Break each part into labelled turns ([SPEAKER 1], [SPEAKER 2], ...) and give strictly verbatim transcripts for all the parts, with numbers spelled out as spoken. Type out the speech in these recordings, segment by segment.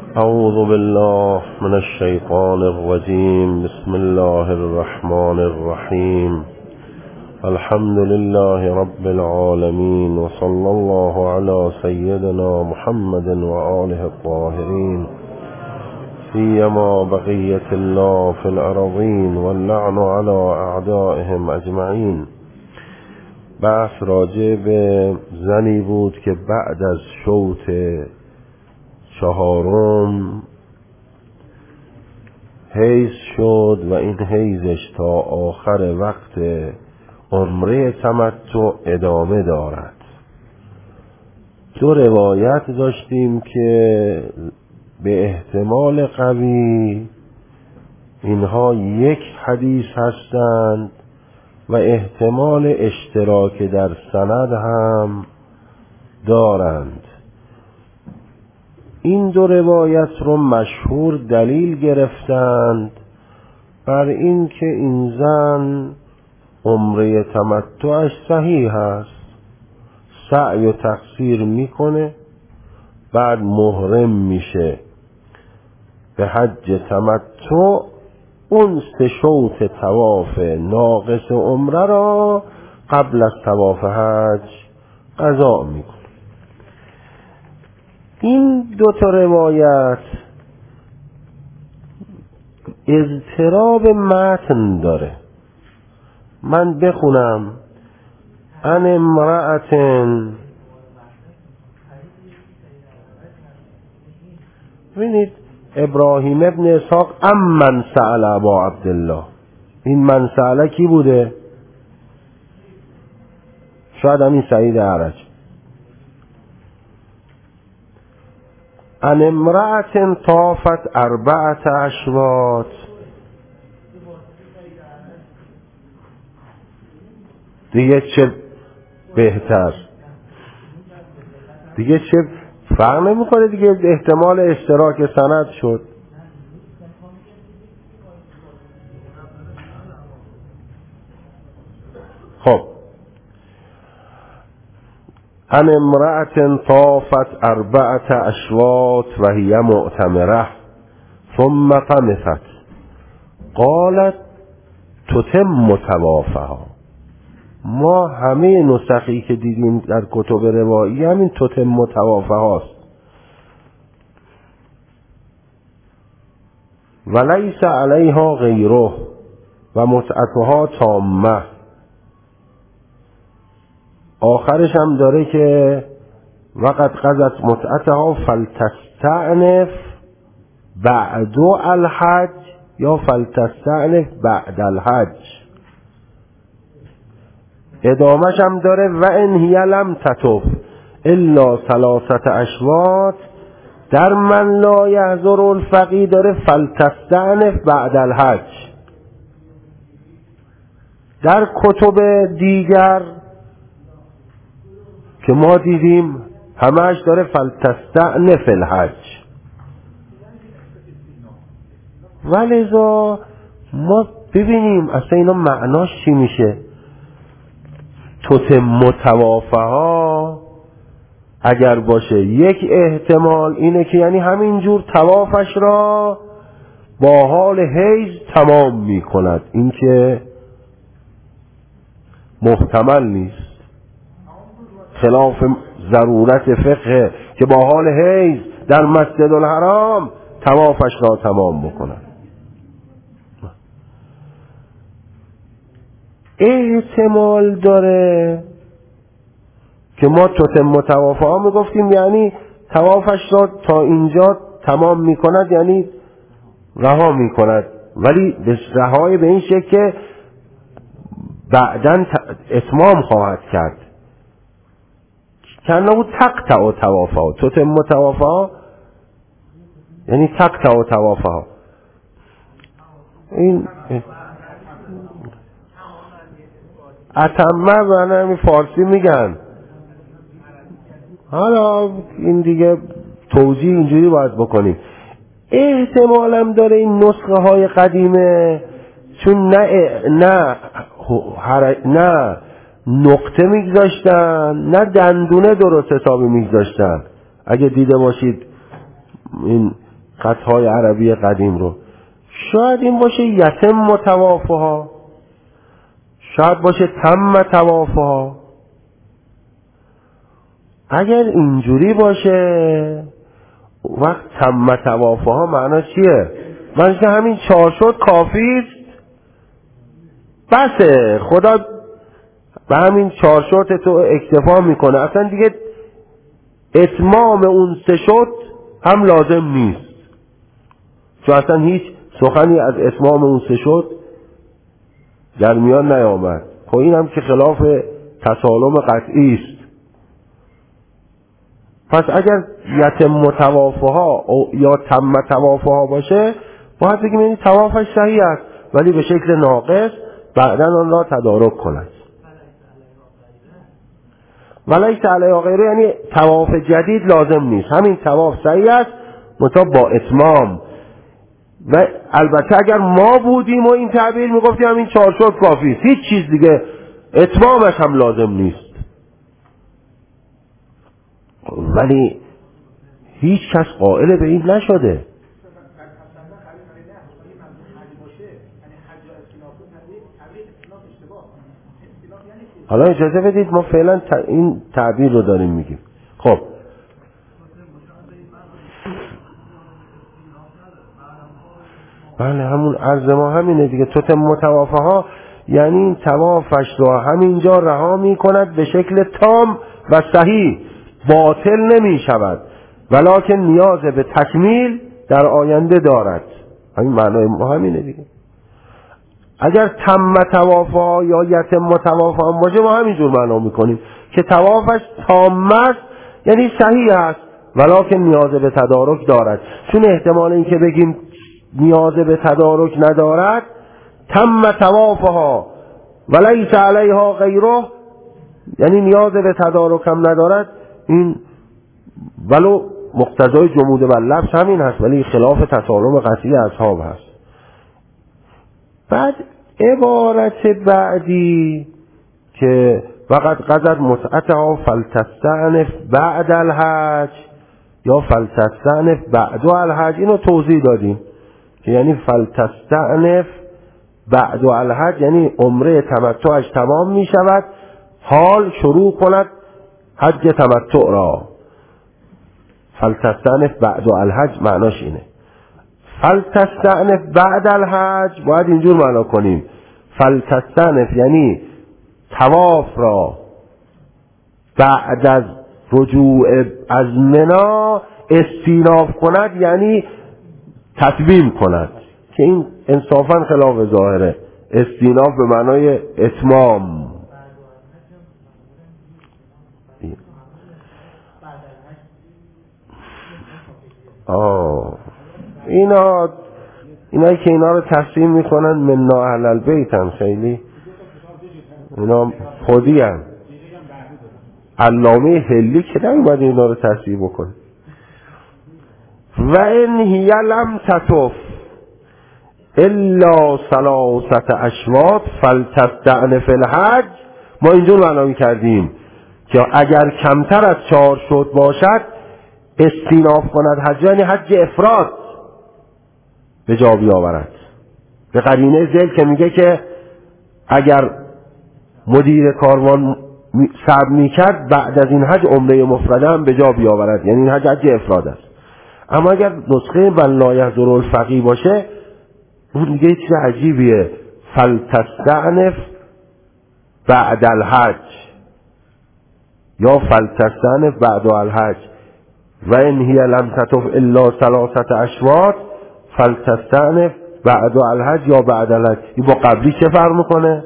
[SPEAKER 1] اعوذ بالله من الشیطان الرجیم. بسم الله الرحمن الرحیم. الحمد لله رب العالمین و صلی الله علی سیدنا محمد و آله الطاهرین، سیما بقیة الله فی الارضین واللعن علی اعدائهم اجمعین. بحث راجع به زنی بود که بعد از شوط چهارم حیض شد و این حیضش تا آخر وقت عمره تمتع ادامه دارد. دو روایت داشتیم که به احتمال قوی اینها یک حدیث هستند و احتمال اشتراک در سند هم دارند. این دو روایت رو مشهور دلیل گرفتند بر این که این زن عمره تمتعش صحیح است، سعی و تقصیر میکنه، بعد محرم میشه به حج تمتع، اون سه شوط طواف ناقص عمره را قبل از طواف حج قضا میکنه. این دو تا روایت اضطراب متن داره. من بخونم: ان امرأتن، ببینید ابراهیم ابن اسحاق ام من سأل ابا عبدالله، این من سأله کی بوده؟ شاید همین سعید اعرج. ان امرأة طافت اربعت اشواط، دیگه چه بهتر، دیگه چه فرق نمیکنه دیگه، احتمال اشتراک سند شد. خب ان امرأة طافت اربعت اشواط و هی معتمره ثم طمست قالت تتم طوافها. ما همه نسخی که دیدیم در کتب روایی همین تتم طوافها است. و لیس علیها غیره و متعتها تامه. آخرش هم داره که وقد قضت متعتها فلتستعنف بعد الحج یا فلتستعنف بعد الحج. ادامش هم داره و ان هی لم تطف الا ثلاثه اشواط. در من لا یحضر الفقیه داره فلتستعنف بعد الحج. در کتب دیگر که ما دیدیم همهش داره فلتستعنف الحج. ولذا ما ببینیم اصلا اینا معناش چی میشه. تتم طوافها اگر باشه یک احتمال اینه که یعنی همینجور طوافش را با حال حیض تمام میکند، این که محتمل نیست، خلاف ضرورت فقه که با حال حیض در مسجد الحرام طوافش را تمام بکند. احتمال داره که ما تتم طوافه ها میگفتیم یعنی طوافش را تا اینجا تمام میکند، یعنی رها میکند، ولی به رهای به این شکل که بعداً اتمام خواهد کرد. کنه بود تقطع طوافه ها، تتم طوافه ها یعنی تقطع طوافه ها. این اتمه به نمی فارسی میگن. حالا این دیگه توضیح اینجوری باید بکنیم. احتمالم داره این نسخه های قدیمه چون نه نه نه نقطه میگذاشتن نه دندونه درست حسابی میگذاشتن. اگه دیده باشید این خطهای عربی قدیم رو. شاید این باشه یتم توافها، شاید باشه تم توافها. اگر اینجوری باشه وقت تم توافها معنا چیه؟ معنیش که همین چهار شد کافیست، بسه خدا به همین چهار شد تو اکتفا میکنه، اصلا دیگه اتمام اون سه شد هم لازم نیست، چون اصلا هیچ سخنی از اتمام اون سه شد در میان نیامد. خب این هم که خلاف تسالم قطعی است. پس اگر یتم متوافها یا تم توافها باشه باید بگیم یعنی توافش صحیح است ولی به شکل ناقص، بعداً آن را تدارک کند. ولیس علیه غیره یعنی تواف جدید لازم نیست، همین تواف صحیح است منتها با اتمام. و البته اگر ما بودیم و این تعبیر میگفتیم همین چهار شد کافی است، هیچ چیز دیگه اتمامش هم لازم نیست. ولی هیچ کس قائل به این نشده. حالا اجازه بدید ما فعلا این تعبیر رو داریم میگیم. خب بله همون عرض ما همینه دیگه. توتم متوافه ها یعنی این توافش رو همینجا رها میکند به شکل تام و صحیح، باطل نمی شود ولکن نیاز به تکمیل در آینده دارد. همین معنای ما همینه دیگه. اگر تم توافا یا یتم توافا هم باشه ما همینجور معنا میکنیم که توافش تام است یعنی صحیح است ولکن نیاز به تدارک دارد، چون احتمال این که بگیم نیاز به تدارک ندارد تم توافها ولیس علیها غیره یعنی نیاز به تدارک هم ندارد، این ولو مقتضای جمود و لفظ همین هست ولی خلاف تسالم قطعی اصحاب هست. بعد عبارت بعدی که وقد قضت متعتها فلتستأنف بعد الحج یا فلتستأنف بعد الحج، اینو توضیح دادیم که یعنی فلتستأنف بعد الحج یعنی عمره تمتعش تمام می شود حال شروع کند حج تمتع را. فلتستأنف بعد الحج معناش اینه. فلتستأنف بعد الحج باید اینجور معنا کنیم فلتستأنف یعنی طواف را بعد از رجوع از منی استیناف کند یعنی تتمیم کند، که این انصافا خلاف ظاهره. استیناف به معنای اتمام. آه اینا اینایی که اینا رو تصمیم میکنن من اهل البیت هم خیلی اینا خودی هم علامه هلی که نمیباید اینا رو تصمیم بکن. و ان هی لم تطف الا ثلاثه اشواط فلتستأنف الحج. ما اینجور معنی کردیم که اگر کمتر از چهار شد باشد استیناف کند حج یعنی حج افراد به جا بیاورد، به قرینه ذیل که میگه که اگر مدیر کاروان صبر میکرد بعد از این حج عمره مفرده هم به جا بیاورد، یعنی این حج حج افراد است. اما اگر نسخه من لا یحضر الفقیه باشه اون دیگه چیز عجیبیه، فلتستأنف بعد الحج یا فلتستأنف بعد الحج و ان هی لم تطف الا ثلاثه اشواط فلتستأنف بعد الحج یا بعد الحج. این با قبلی چه فرق میکنه؟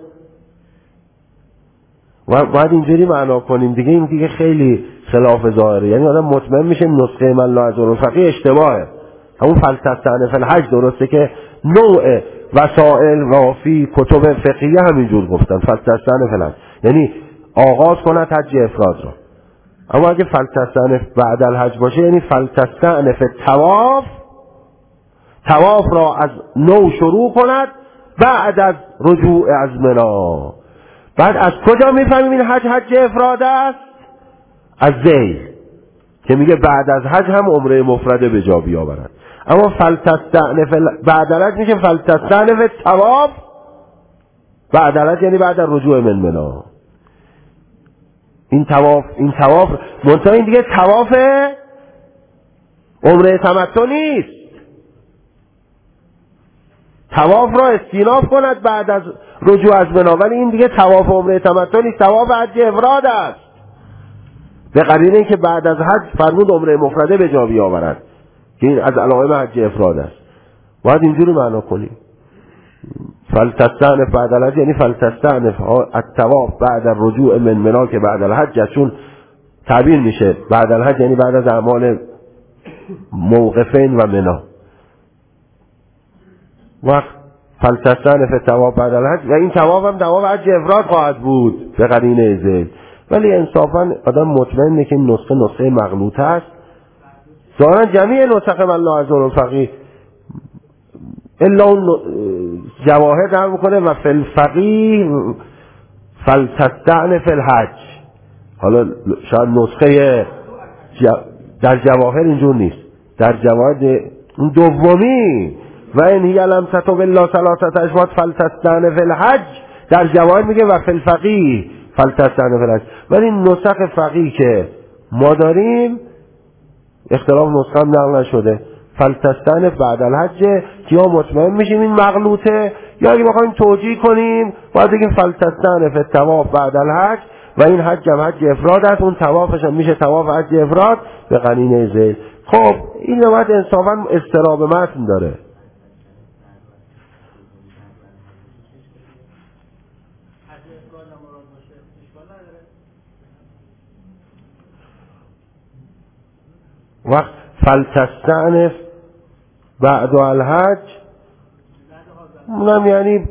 [SPEAKER 1] و باید اینجوری معنا کنیم دیگه، این دیگه خیلی خلاف ظاهره، یعنی آدم مطمئن میشه نسخه من لا یحضر الفقیه اشتباهه. همون فلتستأنف الحج درسته که نوع وسائل و فی کتب فقهیه همینجور گفتن فلتستأنف الحج یعنی آغاز کند حج افراد را. اما اگه فلتستأنف بعد الحج باشه یعنی فلتستأنف طواف طواف را از نو شروع کند بعد از رجوع از منی. بعد از کجا میفهمیم این حج حج افراد است؟ از ذیل که میگه بعد از حج هم عمره مفرده به جا بیاورد. اما فلتستأنف بعد الحج میشه فلتستأنف طواف بعد الحج، یعنی بعد رجوع من منا. این طواف این طواف منتها این دیگه طواف عمره تمتع نیست. طواف را استیناف کند بعد از رجوع از منا، ولی این دیگه طواف عمره تمتع نیست، طواف حج افراد است. به قرینه این که بعد از حج فرمود عمره مفرده به جا بیاورد که این از علائم حج افراد است. باید اینجوری معنا کنیم فلتستأنف بعد الحج، یعنی فلتستأنف الطواف بعد الرجوع من منا که بعد الحج، چون تعبیر میشه بعد الحج یعنی بعد از اعمال موقفین و منا. وقت فلتستأنف الطواف بعد الحج، و این طواف هم طواف حج افراد خواهد بود به قرینه ذکر. ولی انصافا آدم مطمئنه که این نسخه نسخه مغلوطه است. ظاهرا جمیع نسخ من لا عز الفقیه الا اون جواهر در میکنه و فی الفقیه فلتستأنف الحج. حالا شاید نسخه در جواهر اینجور نیست، در جواهر اون دومی و این هی لم تتب الا ثلاثه اشواط فلتستأنف الحج، در جواهر میگه و فی الفقیه فلتستأنف الحج. ولی نسخ فقیه که ما داریم اختلاف نسخه هم نقل نشده، فلتستأنف بعد الحج، که یا مطمئن میشیم این مغلوطه یا اگه بخوایم توجیه کنیم باید بگیم فلتستأنف الطواف بعد الحج و این حج هم حج افراد است، اون طوافش هم میشه طواف حج افراد به قرینه ذکر. خب این نوعات انصافا اضطراب متن داره. وقت فلتستأنف بعد الحج اونم یعنی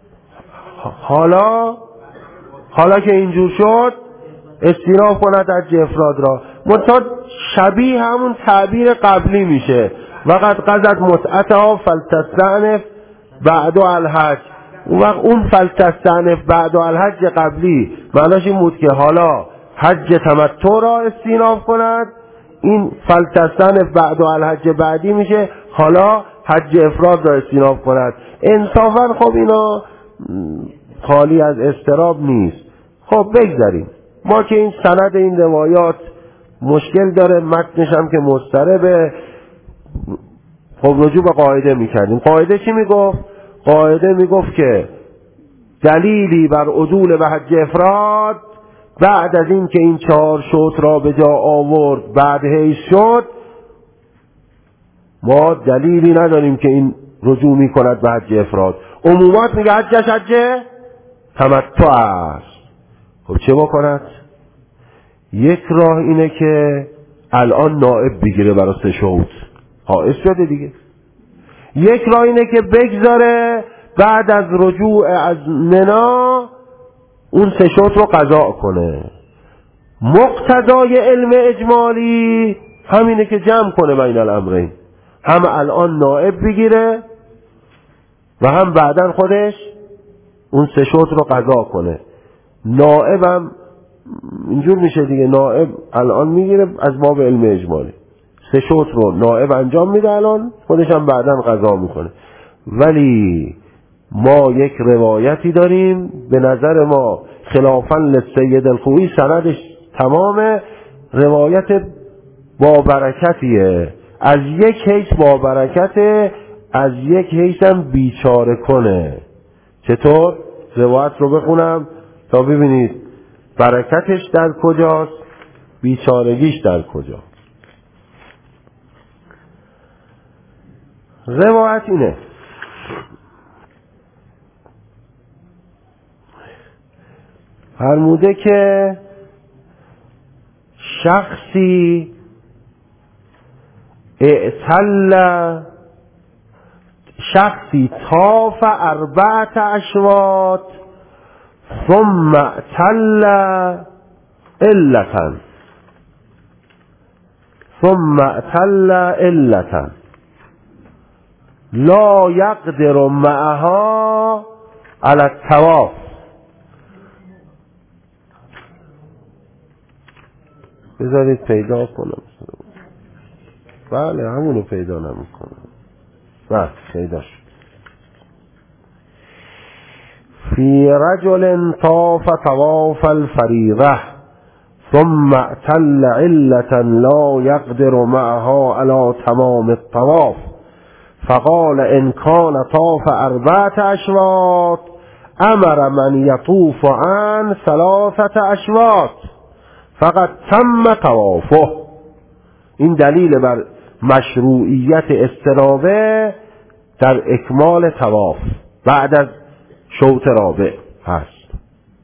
[SPEAKER 1] حالا حالا که اینجور شد استیناف کند حج افراد را. منتها شبیه همون تعبیر قبلی میشه وقت قضت متعتها فلتستأنف بعد الحج. اون وقت اون فلتستأنف بعد الحج قبلی معناش این بود که حالا حج تمتع را استیناف کند، این فلتستأنف بعد الحج بعدی میشه حالا حج افراد را استیناف کند. انصافا خب اینا خالی از اضطراب نیست. خب بگذاریم ما که این سند این روایات مشکل داره، متنش هم که مضطربه، خب رجوع به قاعده میکردیم. قاعده چی میگفت؟ قاعده میگفت که دلیلی بر عدول به حج افراد بعد از این که این چهار شوط را به جا آورد بعد حیض شد، ما دلیلی نداریم که این رجوع میکند به حج افراد. عمومات میگه حجش حج تمتع است. خب چه بکند؟ یک راه اینه که الان نائب بگیره برای سه شوط، حائض شده دیگه. یک راه اینه که بگذاره بعد از رجوع از منا اون سه شوط رو قضا کنه. مقتضای علم اجمالی همینه که جمع کنه بین الامرین، هم الان نائب بگیره و هم بعدن خودش اون سه شوط رو قضا کنه. نائب هم اینجور میشه دیگه، نائب الان میگیره از باب علم اجمالی، سه شوط رو نائب انجام میده الان، خودش هم بعدن قضا میکنه. ولی ما یک روایتی داریم به نظر ما خلافاً لسید الخوئی سندش تمام روایت با برکتیه، از یک حیث با برکته، از یک حیث هم بیچاره کنه. چطور؟ روایت رو بخونم تا ببینید برکتش در کجاست، بیچارگیش در کجا. روایت اینه: فرموده که شخصی اعتل شخصی طاف اربعت اشواط ثم اعتل علتا ثم اعتل علتا لا یقدر معها علی الطواف. بذارید پیدا کنم. بله همونو پیدا نمیکنم. بس پیداش. فی رجل طاف طواف الفریضه ثم اعتل علة لا يقدر معها على تمام الطواف فقال ان كان طاف اربعة اشواط امر من يطوف عن ثلاثة اشواط فقد تم طوافه. این دلیل بر مشروعیت استنابه در اکمال طواف بعد از شوط رابع هست.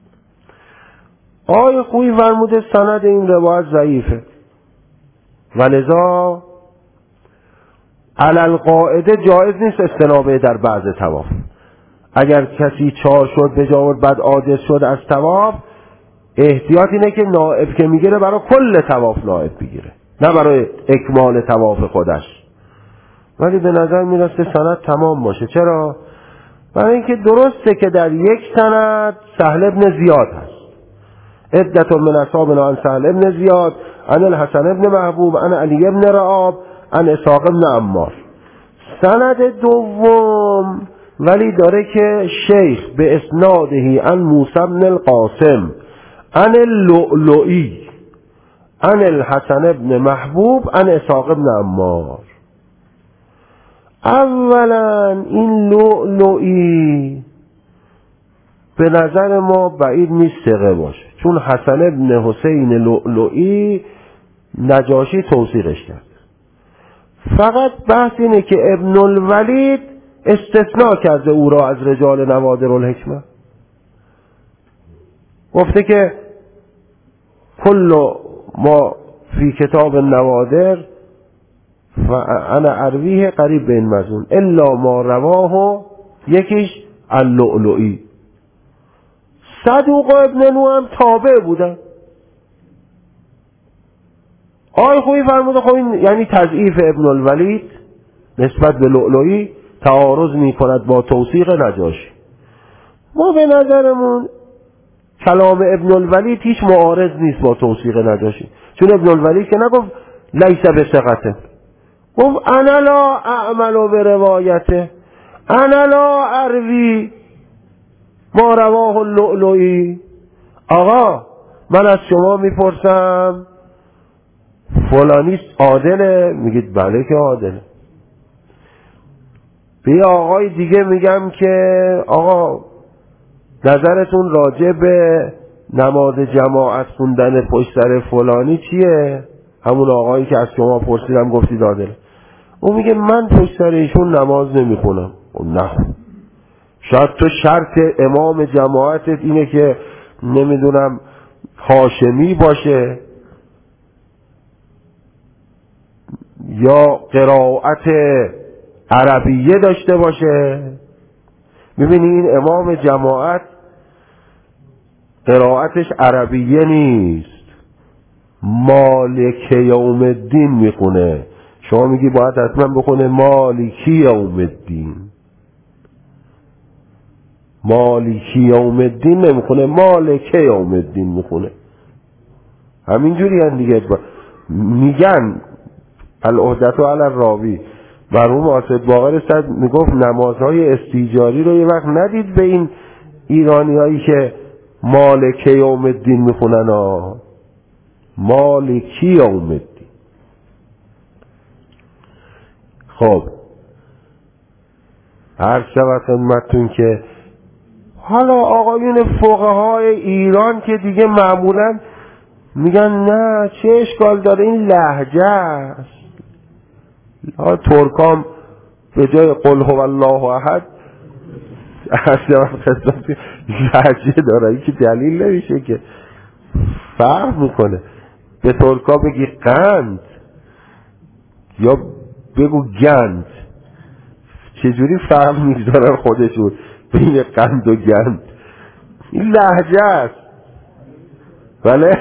[SPEAKER 1] آقای خویی فرموده سند این روایت ضعیفه و لذا علی القاعده جایز نیست استنابه در بعض طواف. اگر کسی چار شد به جا بعد عاجز شد از طواف، احتیاط اینه که نائب که میگیره برای کل طواف نائب بگیره، نه برای اکمال طواف خودش. ولی به نظر میرسه سند تمام باشه. چرا؟ برای اینکه درسته که در یک سند سهل ابن زیاد هست، عدت من اصحابنا عن سهل ابن زیاد عن الحسن ابن محبوب عن علی ابن رعاب عن اسحاق ابن عمار. سند دوم ولی داره که شیخ به اسنادهی عن موسی ابن القاسم عن اللؤلؤی عن الحسن ابن محبوب عن اسحاق ابن عمار. اولا این لؤلؤی به نظر ما بعید نیست ثقه باشه، چون حسن ابن حسین لؤلؤی نجاشی توثیقش کرد. فقط بحث اینه که ابن الولید استثناء کرده او را از رجال نوادر الحکمه، گفته که کل ما فی کتاب النوادر و انا ارویه قریب به این مضمون الا ما رواه یکیش اللؤلؤی. صدوق و ابن نو هم تابع بودن. آقای خویی فرموده خب این یعنی تضعیف ابن الولید نسبت به لؤلؤی تعارض می کند با توثیق نجاشی. ما به نظرمون کلام ابن الولید هیچ معارض نیست با توثیق نجاشی، چون ابن الولید که نگفت لیس بثقته، گفت انا لا اعمل به روایته انا لا اروی ما رواه اللؤلؤی. آقا من از شما میپرسم فلانی عادله؟ میگید بله که عادله. به آقای دیگه میگم که آقا نظرتون راجع به نماز جماعت خوندن پشت سر فلانی چیه؟ همون آقایی که از شما پرسیدم گفتید عادله. اون میگه من پشت سر ایشون نماز نمیخونم. نه، شاید تو شرط امام جماعتت اینه که نمیدونم هاشمی باشه یا قرائت عربیه داشته باشه. میبینی این امام جماعت قرائتش عربیه نیست، مالک یوم الدین میخونه. شما میگی باید حتما بخونه مالکی یوم الدین. مالکی یوم الدین نمیخونه، مالک یوم الدین میخونه. همینجوری هم دیگه میگن العهدة علی الراوی. مرحوم آصد باقر صد میگفت نمازهای استیجاری رو یه وقت ندید به این ایرانی هایی که مالک یوم الدین میخونن ها، مالکی یوم الدین. خب هر شود خدمتتون که حالا آقایون فقهای ایران که دیگه معمولا میگن نه چه اشکال داره این لهجه است. ترکام به جای قل هو الله احد لهجه داره، این که دلیل نمیشه که فرق میکنه. به ترکا بگی قند یا بگو گند، چجوری فرق میذارن خودشون بین قند و گند؟ این لهجه است. بله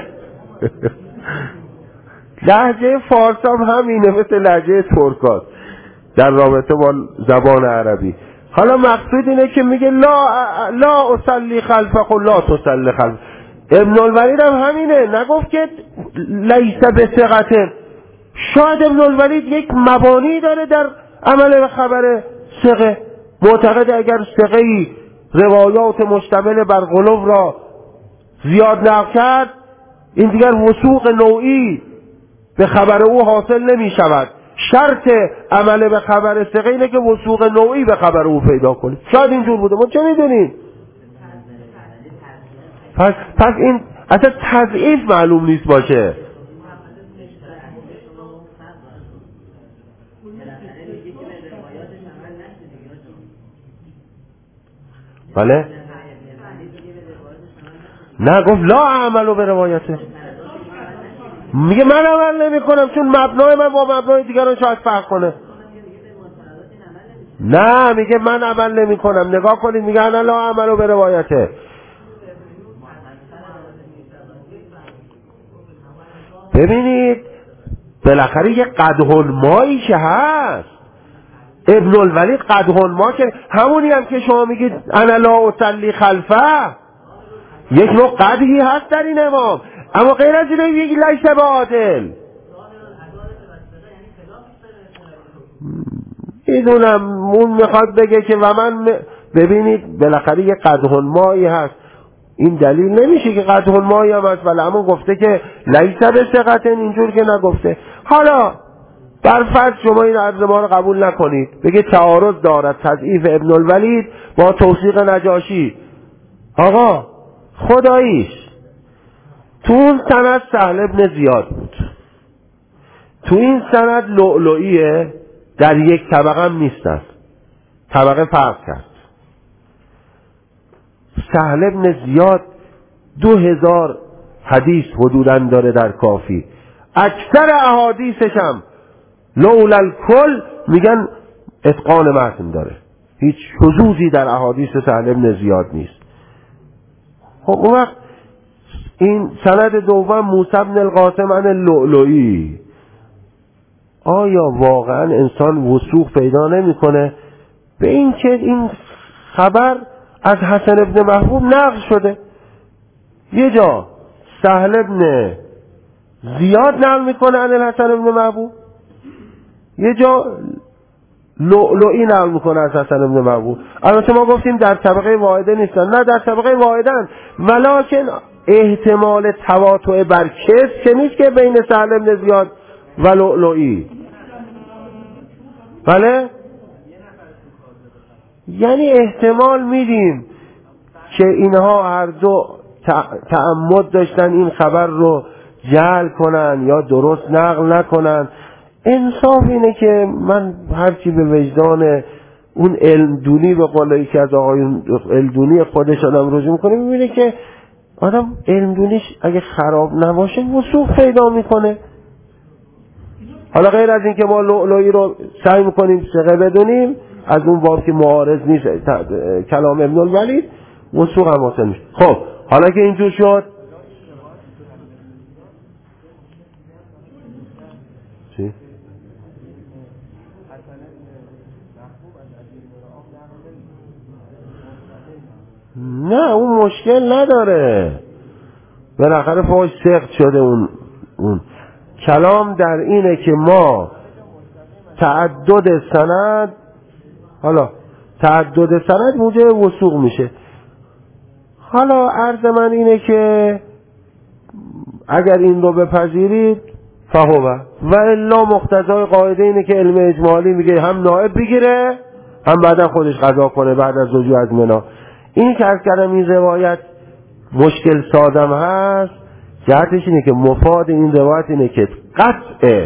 [SPEAKER 1] لهجه فارس هم همینه، مثل لهجه ترکات در رابطه با زبان عربی. حالا مقصود اینه که میگه لا لا اصلی خلفک و لا تصلی خلف. ابن الولید هم همینه، نگفت که لیس بثقته. شاید ابن الولید یک مبانی داره در عمل و خبر ثقه. معتقد اگر ثقه‌ای روایات مشتمل بر غلو را زیاد نقل کرد، این دیگر وثوق نوعی به خبر او حاصل نمی شود. شرط عمل به خبر ثقه اینه که وثوق نوعی به خبر او پیدا کنید. شاید اینجور بوده، ما چه میدونیم؟ پس, پس این اصلا تضعیف معلوم نیست باشه. بله؟ نه گفت لا عملو به روایته، میگه من عمل نمی کنم چون مبنای من با مبنای دیگران شاید فرق کنه. نه میگه من عمل نمی کنم. نگاه کنید میگه انا لا عملو به روایته. ببینید بالاخره یه قدح مایی که هست، ابن الولید قدح ما که همونی هم که شما میگید انا لا اصلی خلفه، یک نوع قدحی هست در این امام، اما غیر از اینه یکی لیس به عادل. میدونم اون میخواد بگه که و من م... ببینید بالاخره یه قدح مایی هست، این دلیل نمیشه که قدح مایی هم هست، ولی همون گفته که لیس به ثقتن، اینجور که نگفته. حالا بر فرض شما این عرض ما رو قبول نکنید، بگه تعارض دارد تضعیف ابن الولید با توثیق نجاشی. آقا خداییش تو اون سند سهل ابن زیاد بود، تو این سند لؤلؤیه، در یک طبقه هم نیستن، طبقه فرق کرد. سهل ابن زیاد دو هزار حدیث حدوداً داره در کافی، اکثر احادیثش هم لولا الکل میگن اتقان متن داره، هیچ شذوذی در احادیث سهل ابن زیاد نیست. خب اون وقت این سند دوم موسی بن القاسم عن اللؤلؤی، آیا واقعا انسان وثوق پیدا نمیکنه به این که این خبر از حسن ابن محبوب نقل شده؟ یه جا سهل ابن زیاد نقل میکنه عن الحسن ابن محبوب، یه جا لؤلؤی نقل میکنه از حسن ابن محبوب. البته ما گفتیم در طبقه واحده نیستن، نه در طبقه واحدن، ولکن احتمال تواطؤ بر کس که نیست که بین سهل ابن زیاد و لؤلؤی. بله؟ یعنی احتمال میدیم که اینها هر دو تعمد داشتن این خبر رو جعل کنن یا درست نقل نکنن. انصاف اینه که من هرچی به وجدان اون علمدونی به قولایی که از آقایون علمدونی خودش آدم رجوع میکنه، میبینه که آدم علمدونیش اگه خراب نباشه وثوق پیدا میکنه. حالا غیر از این که ما لؤلؤی رو سعی میکنیم ثقه بدونیم، از اون باب که معارض نیست کلام ابن الولید، وثوق هم حاصل میشه. خب حالا که اینجور شد، چی؟ نه اون مشکل نداره، بالاخره فاش سخت شده. اون اون کلام در اینه که ما تعدد سند، حالا تعدد سند موجب وثوق میشه. حالا عرض من اینه که اگر این رو بپذیرید فهوه، و الا مقتضای قاعده اینه که علم اجمالی میگه هم نائب بگیره هم بعدا خودش قضا کنه بعد از رجوع از منا. این که از کردم این روایت مشکل سازم هست، جهتش اینه که مفاد این روایت اینه که قطع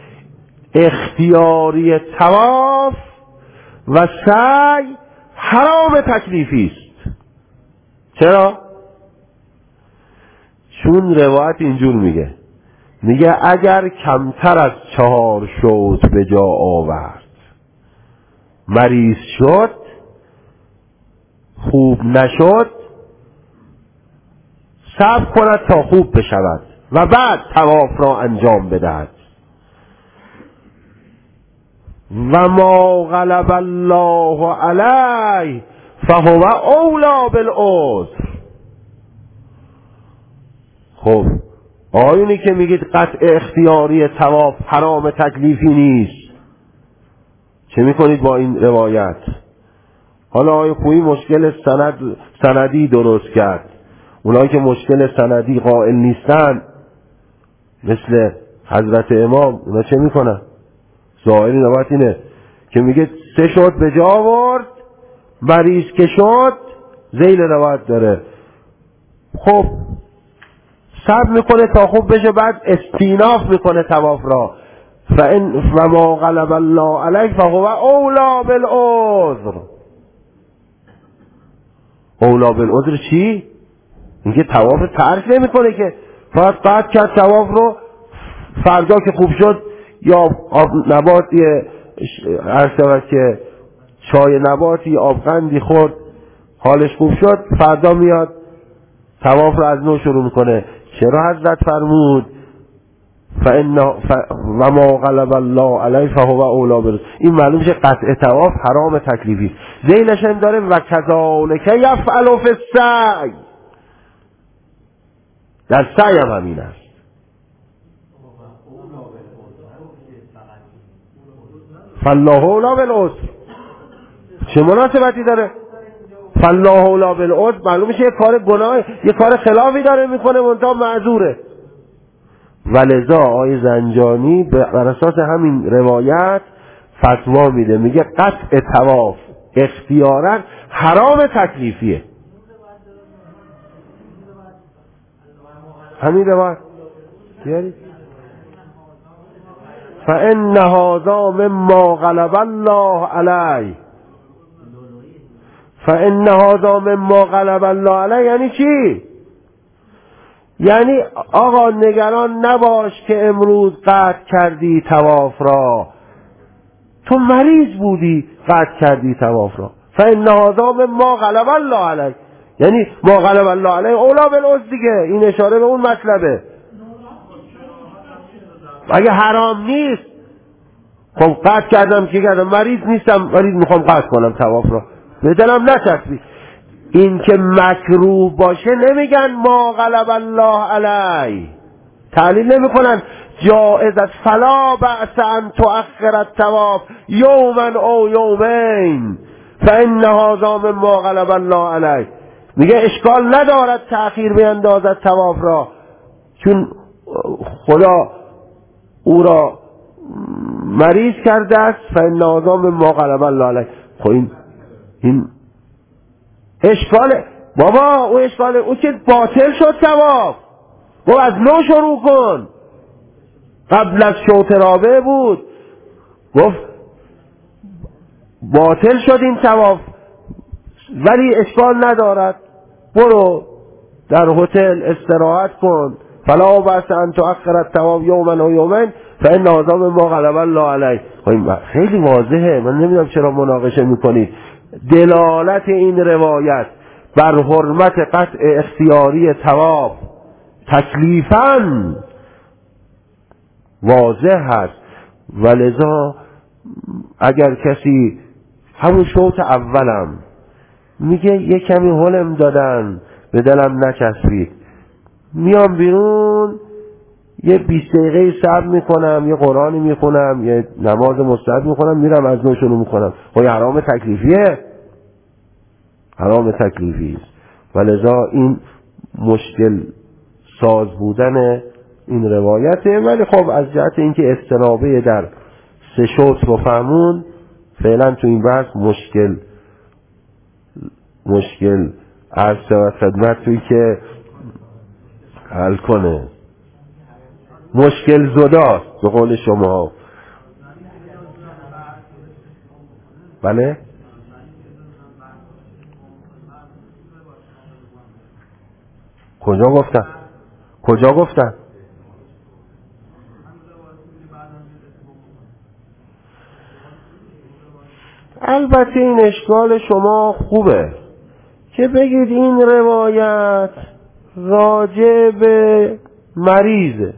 [SPEAKER 1] اختیاری طواف و سعی حرام تکلیفی است. چرا؟ چون روایت اینجور میگه، میگه اگر کمتر از چهار شوط به جا آورد، مریض شد، خوب نشد، صبر کند تا خوب بشود و بعد طواف را انجام بدهد. و ما غلب الله علیه فهو اولی بالعذر. خب آیونی که میگید قطع اختیاری طواف حرام تکلیفی نیست، چه میکنید با این روایت؟ حالا آقای خویی مشکل سند سندی درست کرد. اونایی که مشکل سندی قائل نیستن مثل حضرت امام، اونا چه میکنن؟ ظاهری روایت اینه که میگه سه شد به جا آورد، مریض که شد ذیل روایت داره. خب صبر میکنه تا خوب بشه، بعد استیناف میکنه طواف را. فان فما غلب الله علیه فهو اولی بالعذر. اولی بالعذر چی؟ اینکه طواف ترک نمیکنه، که فقط قطع کرد طواف رو، فردا که خوب شد یا آب نباتی عرض شود که چای نباتی آبقندی خورد حالش خوب شد، فردا میاد طواف رو از نو شروع میکنه. چرا حضرت فرمود فإن و ما غلب الله علیه فهو اولی بالعذر؟ این معلوم شه قطع طواف حرام تکلیفی. ذیلش هم داره و کذالک یفعل فی السعی، در سعی هم همین است. فالله اولی بالعذر چه مناسبتی داره؟ فالله اولی بالعذر معلوم میشه یه کار گناه، یه کار خلافی داره میکنه، منتها معذوره. ولذا آقای زنجانی بر اساس همین روایت فتوا میده، میگه قطع طواف اختیارا حرام تکلیفیه. همین روایت یعنی فإن هذا مما غلب الله علیه. فإن هذا مما غلب الله علیه یعنی چی؟ یعنی آقا نگران نباش که امروز قطع کردی طواف را، تو مریض بودی قطع کردی طواف را. فإن هذا مما غلب الله علیه یعنی ما غلب الله علیه اولی بالعذر دیگه. این اشاره به اون مطلبه. اگه حرام نیست خب قطع کردم که کردم، مریض نیستم، مریض میخوام قطع کنم طواف را، به دلم نچسبید. این که مکروه باشه نمیگن ما غلب الله علیه، تعلیل نمیکنن جائز است فلا بأس ان تؤخر الطواف یوما او یومین فإن هذا مما غلب الله علیه. میگه اشکال ندارد تأخیر بیندازد طواف را، چون خدا او را مریض کرده است. فإن هذا مما غلب الله علیه. خب این این اشکاله بابا، او اشکاله، او که باطل شد طواف، او از نو شروع کن. قبل از شوط رابع بود، گفت باطل شد این طواف، ولی اشکال ندارد، برو در هتل استراحت کن. فلا بأس ان تؤخر الطواف یوما و یومین فإن هذا مما غلب الله علیه. خیلی واضحه، من نمیدونم چرا مناقشه میکنید. دلالت این روایت بر حرمت قطع اختیاری طواف تکلیفاً واضح هست. ولذا اگر کسی همون شوط اولم میگه یه کمی حلم دادن به دلم نچسبید، میام بیرون یه بیست دقیقه صبر میکنم، یه قرآنی میخونم، یه نماز مستحب میخونم، میرم از نو شروع میکنم، خب حرام تکلیفیه، حرام تکلیفی است. ولذا این مشکل ساز بودن این روایته. ولی خب از جهت اینکه استنابه در سه شوط رو فهمون، فعلا تو این بحث مشکل مشکل عرض و خدمت توی که حل کنه، مشکل زداست به قول شما. بله کجا گفتن؟ کجا گفتن؟ البته این اشکال شما خوبه که بگید این روایت راجع به مریضه،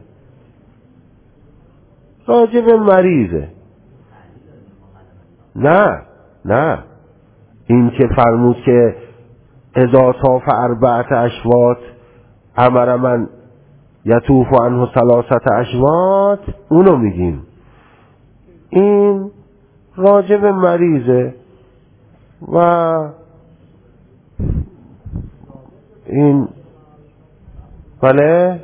[SPEAKER 1] راجع به مریضه. نه نه، این که فرمود که اذا طاف اربعت اشواط امر من یطوف عنه ثلاثت اشواط، اونو میگیم. این راجع به مریضه و این بله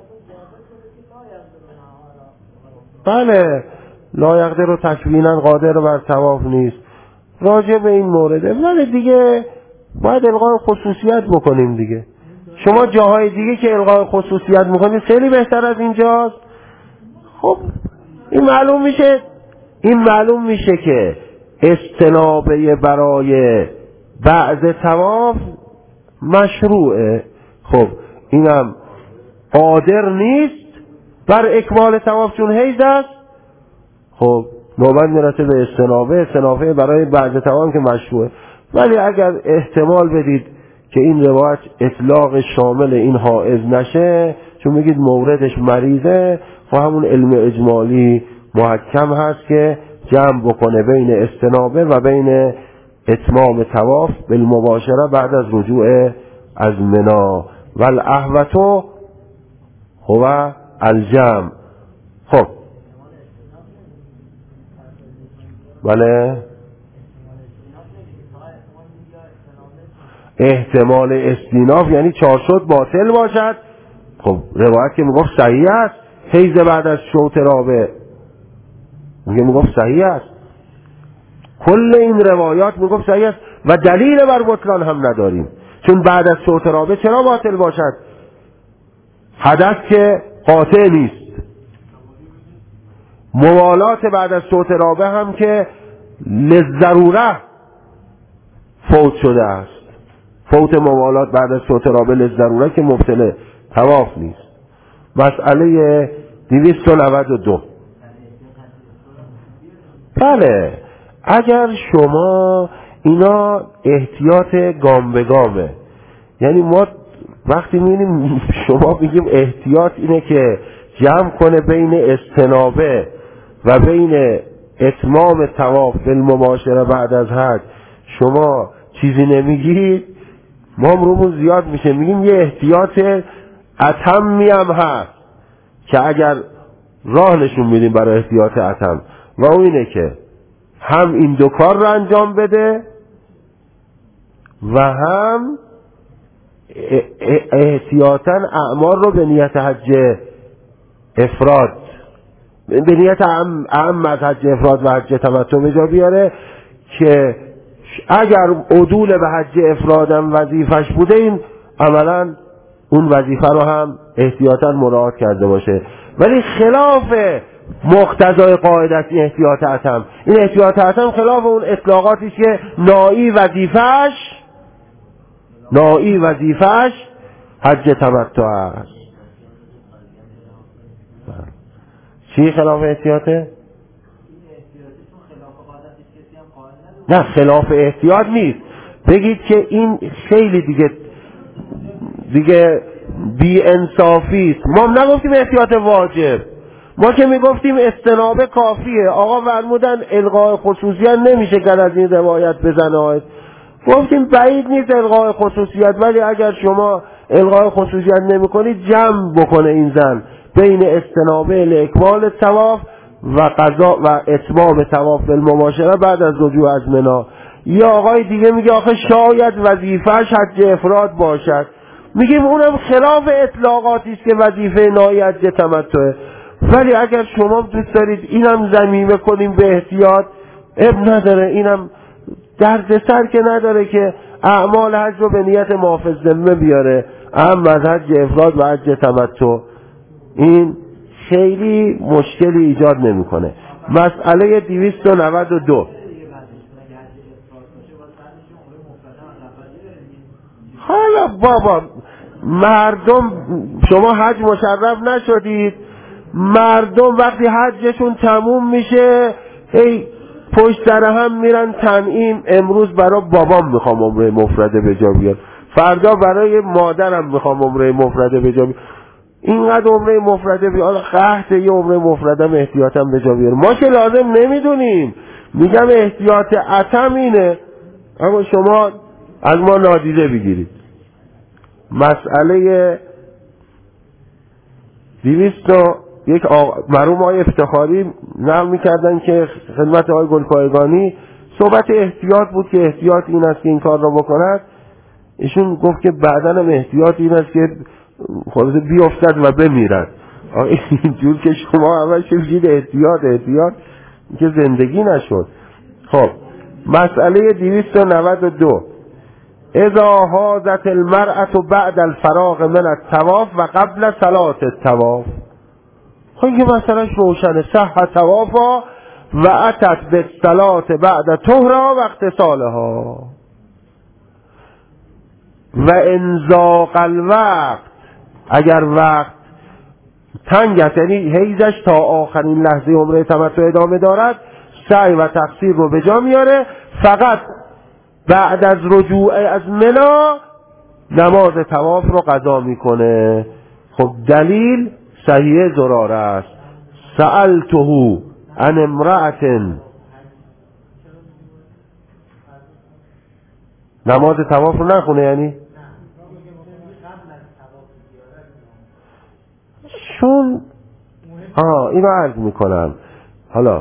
[SPEAKER 1] بله لا یقدر تکوینا قادر بر طواف نیست، راجع به این مورده. ولی دیگه باید الغای خصوصیت بکنیم دیگه. شما جاهای دیگه که الغای خصوصیت میکنید خیلی بهتر از اینجاست. خب این معلوم میشه این معلوم میشه که استنابه برای بعض طواف مشروعه. خب اینم قادر نیست بر اکمال طواف چون حیض است. خب نوبت میرسه به استنابه. استنابه برای بعض طواف که مشروعه. ولی اگر احتمال بدید که این روایت اطلاق شامل این حائض نشه، چون میگید موردش مریضه، خب همون علم اجمالی محکم هست که جمع بکنه بین استنابه و بین اتمام طواف بالمباشره بعد از رجوع از منا. والاحوط هو الجمع. خب بله احتمال استیناف یعنی چارشد باطل باشد. خب روایت که میگفت صحیح است حیض بعد از شوط رابع، میگه میگفت صحیح است. کل این روایات میگفت صحیح است و دلیل بر بطلان هم نداریم، چون بعد از شوط رابع چرا باطل باشد؟ حدث که قاطع نیست. موالات بعد از شوط رابع هم که للضروره فوت شده است. فوت موالات بعد از شوط رابع للضروره که مبطل طواف نیست. مسئله دویست و نود و دو. بله اگر شما اینا احتیاط گام به گامه، یعنی ما وقتی میبینیم شما بگیم احتیاط اینه که جمع کنه بین استنابه و بین اتمام طواف بالمباشره بعد از حج، شما چیزی نمیگید، ما هم رومون زیاد میشه. میگیم یه احتیاط اتمی هم هست که اگر راه نشون میدیم برای احتیاط اتم، و اون اینه که هم این دو کار رو انجام بده و هم احتیاطاً اعمال رو به نیت حج افراد، به نیت اعم از حج افراد و حج تمتع به جا بیاره که اگر عدول به حج افرادم وظیفش بوده این عملاً اون وظیفه رو هم احتیاطاً مراعات کرده باشه. ولی خلاف مقتضای قاعده است این احتیاط اتم. این احتیاط اتم خلاف اون اطلاقاتی که نایی وظیفش نایی وظیفش حج تمتع است. چی خلاف احتیاطه؟ نه خلاف احتیاط نیست. بگید که این خیلی دیگه دیگه بی انصافی است. ما نگفتیم احتیاط واجب، ما که میگفتیم استنابه کافیه. آقا فرمودن الغای خصوصیت نمیشه که از این روایت بزنه. گفتیم بعید نیست الغای خصوصیت، ولی اگر شما الغای خصوصیت نمی کنید جمع بکنه این زن بین استنابه لاکمال طواف و قضا و اتمام طواف بالمباشره بعد از رجوع از منا. یا آقای دیگه میگه آخه شاید وظیفه‌اش حج افراد باشد، میگیم اونم خلاف اطلاقاتی است که وظیفه نایی حج تمتعه. ولی اگر شما دوست دارید اینم ضمیمه کنیم به احتیاط، اب نداره، اینم دردسر که نداره که اعمال حج رو به نیت محافظ ذمه بیاره، اهم از حج افراد و حج تمتع، این خیلی مشکلی ایجاد نمیکنه. مسئله دویست و نود و دو. حالا بابا مردم، شما حج مشرف نشدید، مردم وقتی حجشون تموم میشه ای پشت سر هم میرن تنعیم، امروز برای بابام میخوام عمره مفرده به جا بیاد، فردا برای مادرم میخوام عمره مفرده به جا بیاد، اینقدر عمره مفرده بیاد، قحط یه عمره مفرده احتیاطم به جا بیاد. ما که لازم نمیدونیم، میگم احتیاط اتم اینه، اما شما از ما نادیده بگیرید. مسئله دویست و یک مرحوم آقای افتخاری نقل میکردن که خدمت آقای گلپایگانی صحبت احتیاط بود که احتیاط این است که این کار را بکند. ایشون گفت که بعدن هم احتیاط این است که خلاصه بیافتد و بمیرد. اینجور که شما اول شدید احتیاط احتیاط که زندگی نشد. خب مسئله دویست و نود و دو اذا حاضت المرأة بعد الفراغ من الطواف و قبل صلاة الطواف. خب این که مسئلهش روشنه. صح طوافا و اتت بالصلاة بعد طهرها و اغتسالها و انزاق الوقت، اگر وقت تنگ است یعنی حیزش تا آخرین لحظه عمره تمتع ادامه دارد، سعی و تقصیر رو به جا میاره، فقط بعد از رجوع از منا نماز طواف رو قضا میکنه. خب دلیل صحیح زراره است. سألته عن امرأة، نماز طواف رو نخونه یعنی چون آه اینو عرض میکنم. حالا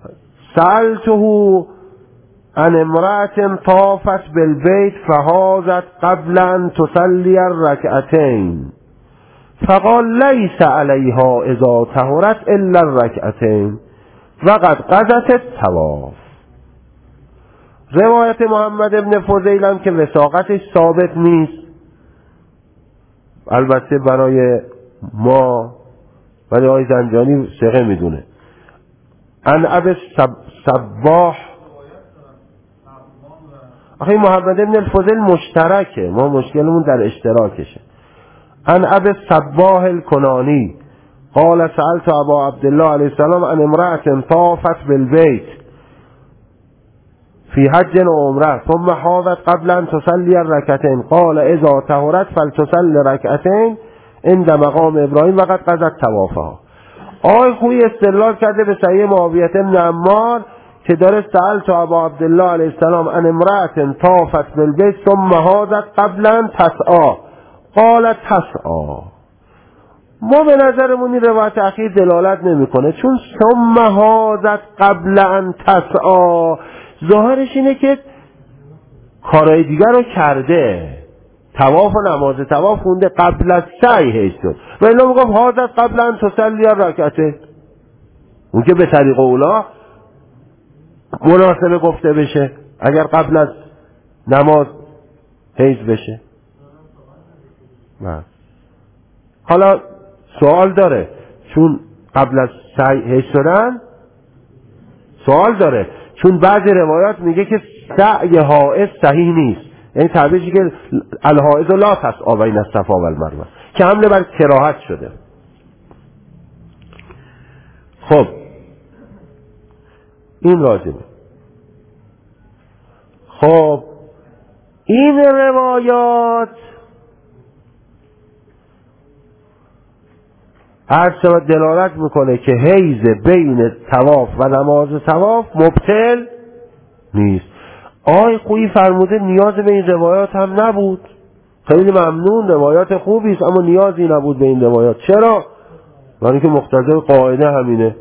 [SPEAKER 1] سألته عن امرأة طافت بالبيت فحاضت قبل ان تصلي الركعتين فقال ليس عليها اذا طهرت الا الركعتين وقد قضت الطواف. روایت محمد ابن فضیل هم که وثاقتش ثابت نیست، البته برای ما ولی آقای زنجانی ثقه میدونه. عن ابی صباح، آخه محمد ابن الفضل مشترکه، ما مشکلمون در اشتراکشه. عن ابی صباح الکنانی قال سألت ابا عبدالله علیه السلام عن امرأة طافت بالبيت في حج و عمره ثم حاضت قبل ان تصلي الركعتين قال اذا طهرت فلتصلي ركعتين عند مقام ابراهیم وقد قضت طوافها. آقای خویی استدلال کرده به صحیح معاویه بن عمار که داره سألت ابا عبدالله علیه السلام عن امرأة طافت بالبيت ثم حاضت قبل ان تسعى قال تسعى. ما به نظرمون این روایت اخیر دلالت نمیکنه، چون ثم حاضت قبل ان تسعى ظاهرش اینه که کارهای دیگر رو کرده، طواف و نماز طواف خونده، قبل از سعی هیچ شد و اینا میگم حاضت قبل ان تصلی رکعتین، اون که به طریق اولا مناسبه گفته بشه اگر قبل از نماز حیض بشه. نه. حالا سوال داره، چون قبل از سعی حیض شدن سوال داره، چون بعضی روایات میگه که سعی حائض صحیح نیست، یعنی تعبیرش که الحائض لا تسعی بین الصفا و المروه که حمله بر کراهت شده. خب این راجبه. خب این روایات هر شود دلالت میکنه که حیض بین طواف و نماز طواف مبطل نیست. آقای خویی فرموده نیاز به این روایات هم نبود. خیلی ممنون، روایات خوبی است، اما نیازی نبود به این روایات. چرا؟ برای که مقتضای قاعده همینه.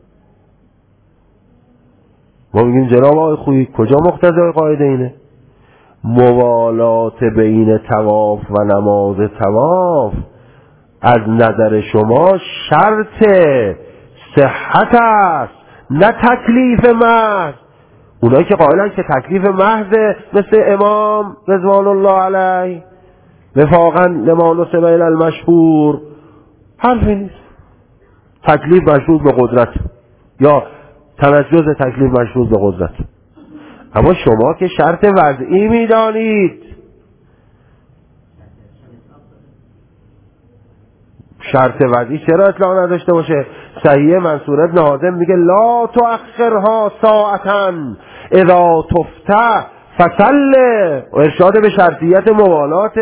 [SPEAKER 1] ما میگیم جناب آقای خویی کجا مقتضای قاعده اینه؟ موالات بین طواف و نماز طواف از نظر شما شرط صحت است، نه تکلیف محض. اونایی که قائلن که تکلیف محض مثل امام رضوان الله علیه وفاقا لما نسب الی المشهور حرفی نیست. تکلیف مشروط به قدرت یا تنجز تکلیف مشروط به قدرت. اما شما که شرط وضعی میدانید، شرط وضعی چرا اطلاع نداشته باشه؟ صحیح منصور ابن حازم میگه لا تؤخرها ساعتا اذا تفتح فصل، و ارشاد به شرطیت موالات.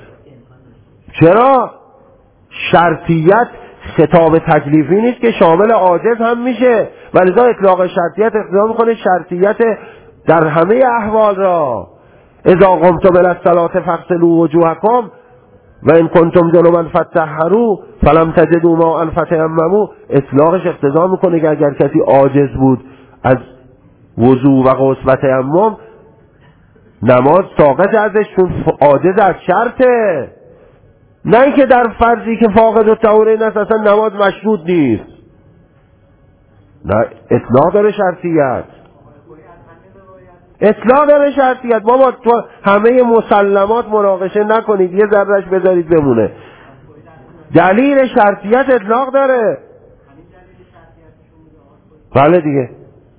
[SPEAKER 1] چرا؟ شرطیت خطاب تکلیفی نیست که شامل عاجز هم میشه، ولذا اطلاق شرطیت اقتضا میکنه شرطیت در همه احوال را. اذا قمتم الی الصلاة فاغسلوا وجوهکم و این کنتم جنبا فتطهروا فلم تجدوا ماء فتیمموا، اطلاقش اقتضا میکنه که اگر کسی عاجز بود از وضو و غسل و تیمم، نماز ساقط ازش، چون عاجز از شرطه، نه اینکه در فرضی که فاقد الطهورین است اصلا نماز مشروط نیست. نه، اطلاق داره شرطیت، اطلاق داره شرطیت. بابا تو همه مسلمات مناقشه نکنید، یه ذرهش بذارید بمونه. دلیل شرطیت اطلاق داره. بله دیگه،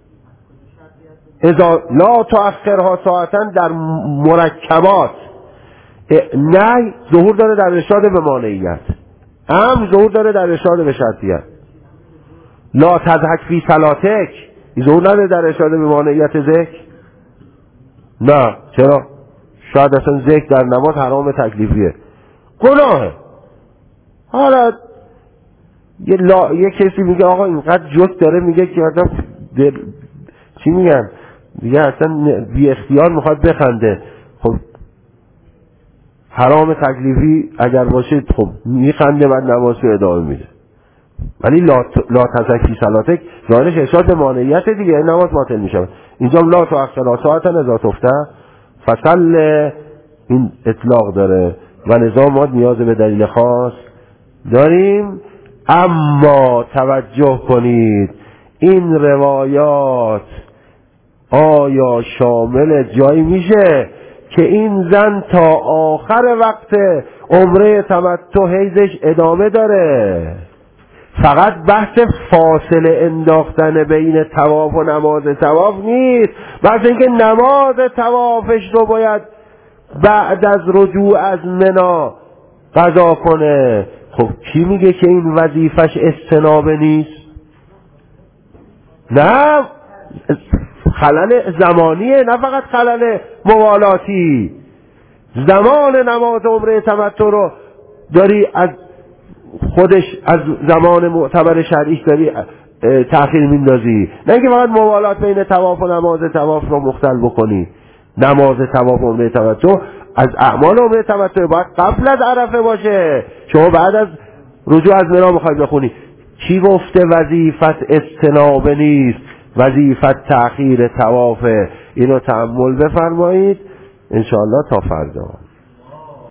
[SPEAKER 1] اذا لا تؤخرها ساعتا در مرکبات، نه ظهور داره در ارشاد به مانعیت، امر ظهور داره در ارشاد به شرطیت. لا تضحک فی صلاتک، ظهور نداره در ارشاد به مانعیت ذکر. نه، چرا؟ شاید اصلا ذکر در نماز حرام تکلیفیه، گناهه. حالا یه, لا... یه کسی میگه آقا اینقدر جوک داره، میگه که آدم در... چی میگن دیگه، اصلا بی اختیار میخواد بخنده. خب حرام تکلیفی اگر باشه خب میخنده و نماز رو ادامه میده. ولی لا, ت... لا تزکی صلاتک ظاهرش ارشاد به مانعیت دیگه، این نماز باطل میشه. اینجا لا تؤخر ساعتا اذا تفته فصل، این اطلاق داره و نظام ما نیاز به دلیل خاص داریم. اما توجه کنید این روایات آیا شامل جایی میشه که این زن تا آخر وقت عمره تمتع حیضش ادامه داره؟ فقط بحث فاصله انداختن بین طواف و نماز طواف نیست، بحث اینکه نماز طوافش رو باید بعد از رجوع از منی قضا کنه. خب کی میگه که این وظیفش استنابه نیست؟ نه، خلل زمانیه، نه فقط خلل موالاتی. زمان نماز عمره تمتع رو داری از خودش از زمان معتبر شرعیش داری تأخیر میندازی، نه اینکه فقط موالات بین طواف و نماز طواف رو مختل بکنی. نماز طواف عمره تمتع از اعمال عمره تمتع باید قبل از عرفه باشه. شما بعد از رجوع از منی میخوای بخونی. کی گفته وظیفت استنابه نیست، وظیفت تأخیر طوافه؟ اینو تأمل بفرمایید انشاءالله تا فردا.